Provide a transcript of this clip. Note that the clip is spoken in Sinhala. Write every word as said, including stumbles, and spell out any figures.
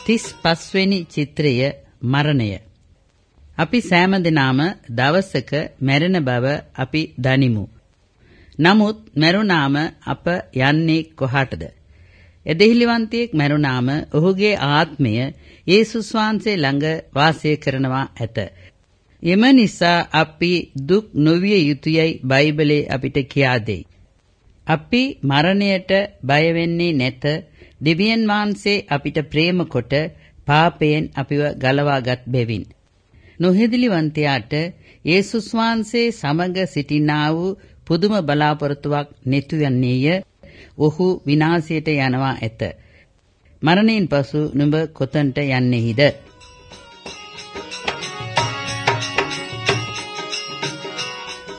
තිස් පස් වෙනි චිත්‍රය මරණය. අපි සෑම දිනම දවසක මැරෙන බව අපි දනිමු. නමුත් මැරුණාම අප යන්නේ කොහාටද? එදෙහිලිවන්තයෙක් මැරුණාම ඔහුගේ ආත්මය යේසුස් වහන්සේ ළඟ වාසය කරනවා ඇත. එම නිසා අපි දුක් නොවිය යුතුයයි බයිබලයේ අපිට කියා දෙයි. අපි මරණයට බය වෙන්නේ නැත. දෙවියන් වහන්සේ අපිට ප්‍රේම කොට පාපයෙන් අපිව ගලවාගත් බැවින්. නොහෙදිලිවන්තයාට යේසුස් වහන්සේ සමග සිටිනා වූ පුදුම බලාපොරොත්තුවක් නැතු යන්නේය. ඔහු විනාශයට යනවා ඇත. මරණයෙන් පසු නුඹ කොතනට යන්නේහිද?